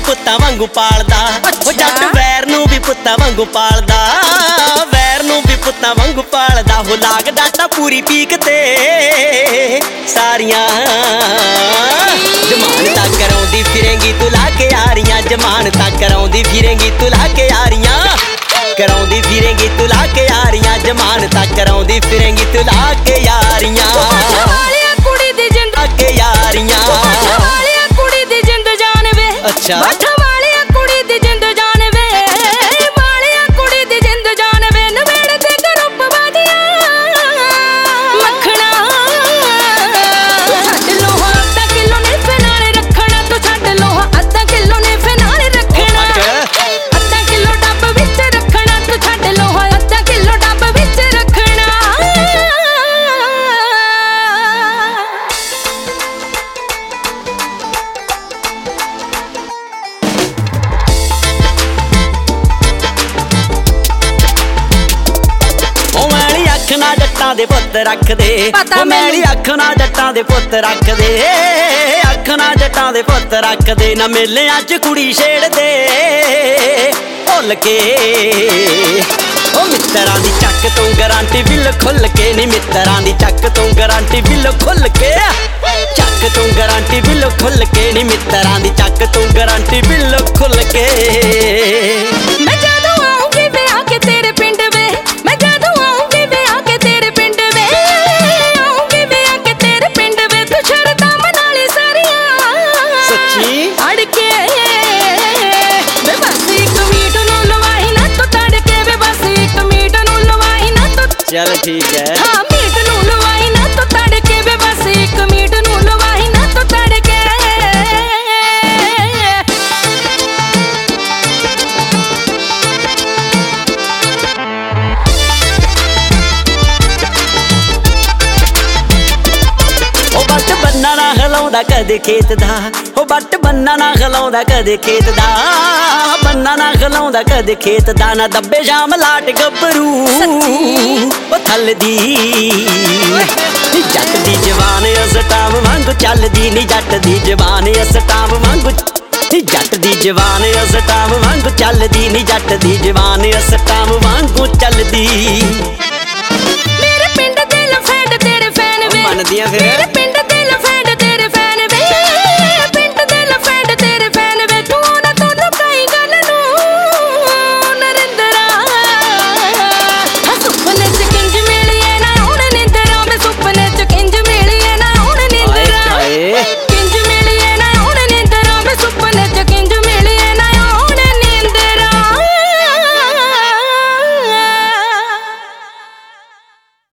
ਪੁੱਤਾਂ ਵਾਂਗੂ ਪਾਲਦਾ। ਉਹ ਜੱਟ ਵੈਰ ਨੂੰ ਵੀ ਪੁੱਤਾਂ ਵਾਂਗੂ ਪਾਲਦਾ, ਵੈਰ ਨੂੰ ਵੀ ਪੁੱਤਾਂ ਵਾਂਗੂ ਪਾਲਦਾ। ਹੋ ਲਾਗ ਡਾਟਾ ਪੂਰੀ ਪੀਕ ਤੇ ਸਾਰੀਆਂ ਜ਼ਮਾਨਤਾਂ ਕਰਾਉਂਦੀ ਫਿਰੇਂਗੀ ਤੂੰ ਲਾ ਕੇ ਯਾਰੀਆਂ, ਜ਼ਮਾਨਤਾਂ ਕਰਾਉਂਦੀ ਫਿਰੇਂਗੀ ਤੂੰ ਲਾ ਕੇ ਯਾਰੀਆਂ, ਕਰਾਉਂਦੀ ਫਿਰੇਂਗੀ ਤੂੰ ਲਾ ਕੇ ਯਾਰੀਆਂ, ਜ਼ਮਾਨਤਾਂ ਕਰਾਉਂਦੀ ਫਿਰੇਂਗੀ ਤੂੰ ਲਾ ਕੇ ਯਾਰੀਆਂ। ਕੁੜੀ ਦੀ ਜਿੰਦ ਕੇ ਯਾਰੀਆਂ ਕੁੜੀ ਦੀ ਜਿੰਦ ਜਾਨ ਵੇ, ਅੱਛਾ ਬਾਠਾ ਵਾਲਿਆ ਕੁੜੀ ਦੀ ਜਿੰਦ ਜਾਨ ਵੇ, ਵਾਲਿਆ ਕੁੜੀ ਦੀ ਜਿੰਦ ਜਾਨ ਵੇ। ਨਵੇੜ ਦੇ ਗਰੁੱਪ ਵਾਦੀਆਂ ਮੱਖਣਾ ਤੂੰ ਛੱਡ ਲੋਹਾ ਅੱਧਾ ਕਿਲੋ ਨੇ ਫਨਾਲੇ ਰੱਖਣਾ, ਤੂੰ ਛੱਡ ਲੋਹਾ ਅੱਧਾ ਕਿਲੋ ਨੇ ਫਨਾਲੇ ਰੱਖਣਾ, ਅੱਧਾ ਕਿਲੋ ਡੱਬ ਵਿੱਚ ਰੱਖਣਾ, ਤੂੰ ਛੱਡ ਲੋਹਾ ਅੱਧਾ ਕਿਲੋ ਡੱਬ ਵਿੱਚ ਰੱਖਣਾ। ਨਾ ਜੱਟਾਂ ਦੇ ਪੁੱਤ ਰੱਖਦੇ, ਉਹ ਮੈਲੀ ਅੱਖ ਨਾ ਜੱਟਾਂ ਦੇ ਪੁੱਤ ਰੱਖਦੇ, ਅੱਖ ਨਾ ਜੱਟਾਂ ਦੇ ਪੁੱਤ ਰੱਖਦੇ। ਨਾ ਮੇਲਿਆਂ 'ਚ ਕੁੜੀ ਛੇੜਦੇ ਭੁੱਲ ਕੇ, ਉਹ ਮਿੱਤਰਾਂ ਦੀ ਚੱਕ ਤੋਂ ਗਾਰੰਟੀ ਬਿੱਲ ਖੁੱਲ ਕੇ, ਨੀ ਮਿੱਤਰਾਂ ਦੀ ਚੱਕ ਤੋਂ ਗਾਰੰਟੀ ਬਿੱਲ ਖੁੱਲ ਕੇ, ਚੱਕ ਤੋਂ ਗਾਰੰਟੀ ਬਿੱਲ ਖੁੱਲ ਕੇ, ਨੀ ਮਿੱਤਰਾਂ ਦੀ ਚੱਕ ਤੋਂ ਗਾਰੰਟੀ ਬਿੱਲ ਖੁੱਲ ਕੇ। ਮੈਂ ਜਦੋਂ ਆਉਂਗੀ ਵਿਆਹ ਕੇ ਤੇਰੇ ਪਿੰਡ ਵੇ, ਮੈਂ ਜਦੋਂ ਆਉਂਗੀ ਵਿਆਹ ਕੇ ਤੇਰੇ ਪਿੰਡ ਵੇ, ਆਉਂਗੀ ਵਿਆਹ ਕੇ ਤੇਰੇ ਪਿੰਡ ਵੇ। ਤੂੰ ਸ਼ਰਤਾਂ ਮਨਾ ਲਈ ਸਾਰੀਆਂ ਸੱਚੀ ਅੜ ਕੇ ਵੇ, ਬਸ ਇੱਕ ਮੀਟ ਨੂੰ ਲਵਾਈ ਨਾ ਤੂੰ ਤੜ ਕੇ ਵੇ, ਬਸ ਇੱਕ ਮੀਟ ਨੂੰ ਲਵਾਈ ਨਾ ਤੂੰ, ਚੱਲ ਠੀਕ ਹੈ। ਹਾਂ ਮੀਟ ਨੂੰ ਲਵਾਈ ਨਾ ਤੂੰ ਤੜ ਕੇ ਵੇ, ਬਸ ਇੱਕ ਮੀਟ ਨੂੰ ਲਵਾਈ ਨਾ ਤੂੰ ਤੜ ਕੇ। ਬੱਟ ਬੰਨਾ ਨਾ ਹਿਲਾਉਂਦਾ ਕਦੇ ਖੇਤ ਦਾ, ਉਹ ਬੱਟ ਬੰਨਾ ਨਾ ਹਿਲਾਉਂਦਾ ਕਦੇ ਖੇਤ ਦਾ, ਬੰਨਾ ਨਾ ਹਿਲਾਉਂਦਾ ਕਦੇ ਖੇਤ ਦਾ। ਨਾ ਦੱਬੇ ਸ਼ਾਮ ਲਾਟ ਗੱਭਰੂ ਉਹ ਥੱਲ ਦੀ, ਜੱਟ ਦੀ ਜਵਾਨ ਅਸਟਾਮ ਵਾਂਗੂ ਚੱਲਦੀ, ਨੀ ਜੱਟ ਦੀ ਜਵਾਨ ਅਸਟਾਮ ਵਾਂਗੂ, ਜੱਟ ਦੀ ਜਵਾਨ ਅਸਟਾਮ ਵਾਂਗੂ ਚੱਲਦੀ, ਨੀ ਜੱਟ ਦੀ ਜਵਾਨ ਅਸਟਾਮ ਵਾਂਗੂ ਚੱਲਦੀ।